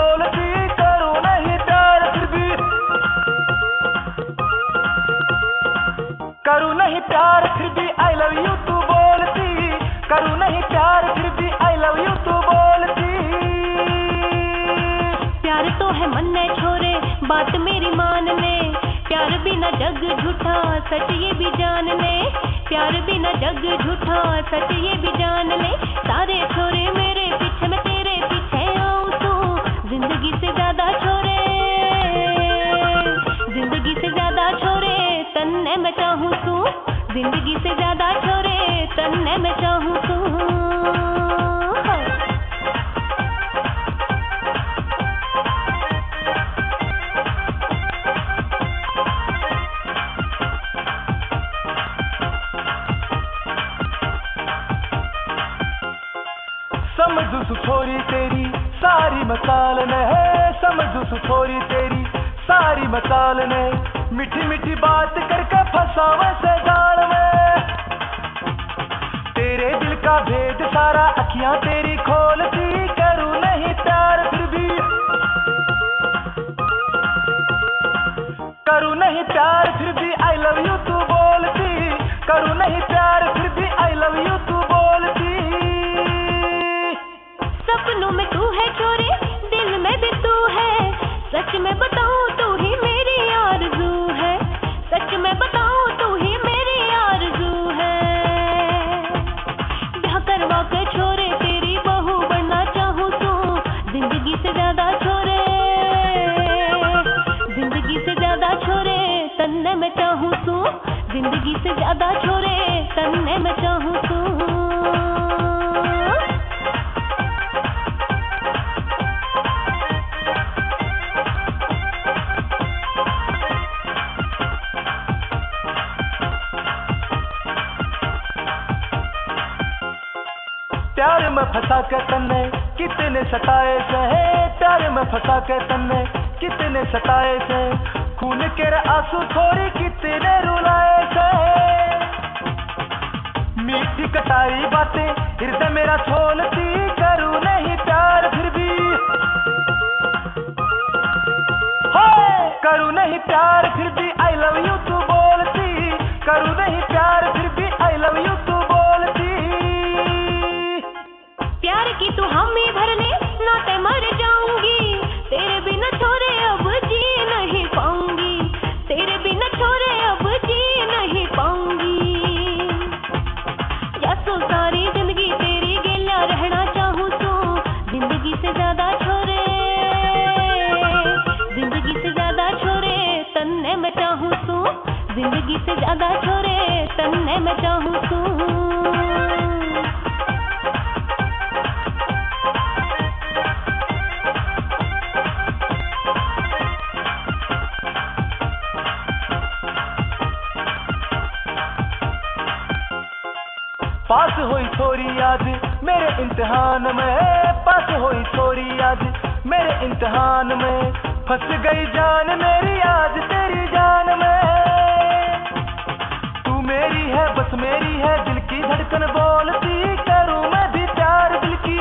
बोलती, करूँ नहीं प्यार फिर भी, करूँ नहीं प्यार फिर भी आई लव यू तू बोलती, करूँ नहीं प्यार फिर भी आई लव यू तू बोलती। प्यार तो है मन में छोरे, बात मेरी मान ले, प्यार बिना जग झूठा, सच ये भी जान ले, प्यार बिना जग झूठा, सच ये भी जान ले। सारे छोरे मेरे पीछे, मैं तेरे पीछे आऊं तू, जिंदगी से ज्यादा छोरे, जिंदगी से ज्यादा छोरे, तन्ने मैं चाहूं तू, जिंदगी से ज्यादा छोरे, तन्ने मैं चाहूं तू। समझू सु छोरी तेरी सारी मसाल ने है, समझू सु छोरी तेरी सारी मसाल ने, मीठी मीठी बात करके फंसावे से जाल में, तेरे दिल का भेद सारा अखियां तेरी खोलती, करूँ नहीं प्यार फिर भी, करूँ नहीं प्यार फिर भी आई लव यू तू बोलती, करूँ नहीं प्यार फिर भी आई लव यू तू बोलती। सपनों में तू है छोरे, दिल में भी तू है, सच में बताऊं तू ही मेरी आरज़ू है, सच में बताऊं तू ही मेरी आरज़ू है। ब्याह करवा के छोरे तेरी बहू बनना चाहूं तू, जिंदगी से ज्यादा छोरे, जिंदगी से ज्यादा छोरे, तन्ने मैं चाहूं तू, जिंदगी से ज्यादा छोरे, तन्ने मैं चाहूं तू। प्यार में फंसा के तन्ने कितने सताए से, प्यार में फंसा के तन्ने कितने सताए से, खून के आंसू छोरी कितने रुलाए से, मीठी कटाई बातें हृदय मेरा छोलती, करूँ नहीं प्यार फिर भी, करूँ नहीं प्यार फिर भी आई लव यू तू बोलती, करूँ नहीं प्यार फिर भी आई लव यू तू बोलती। प्यार की तू हामी भर ले, नाते मर जाऊंगी, तेरे बिना छोरे अब जी नहीं पाऊंगी, तेरे बिना छोरे अब जी नहीं पाऊंगी। जैसो सारी जिंदगी तेरी गेला रहना चाहूं तू, जिंदगी से ज्यादा छोरे, जिंदगी से ज्यादा छोरे, तन्ने मैं चाहूं तू, जिंदगी से ज्यादा छोरे, तन्ने मैं चाहूं तू। पास हुई छोरी आज मेरे इम्तिहान में, पास हुई छोरी आज मेरे इम्तिहान में, फंस गई जान मेरी आज तेरी जान में, तू मेरी है बस मेरी है, दिल की धड़कन बोलती, करूँ मैं भी प्यार दिल की,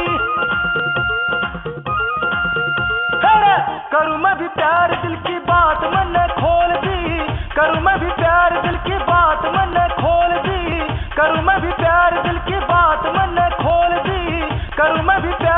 करूँ मैं भी प्यार दिल की बात मन खोलती, करूँ मैं भी प्यार दिल की बात मन खोलती, करूँ मैं भी प्यार दिल की बात मन खोलती, करूँ मैं भी प्यार